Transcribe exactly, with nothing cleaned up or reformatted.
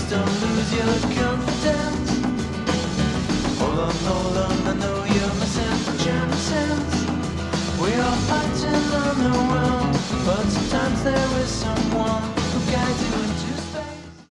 don't lose your confidence. Hold on, hold on, I know you're missing chances. We are fighting on the world, but sometimes there is someone who guides you in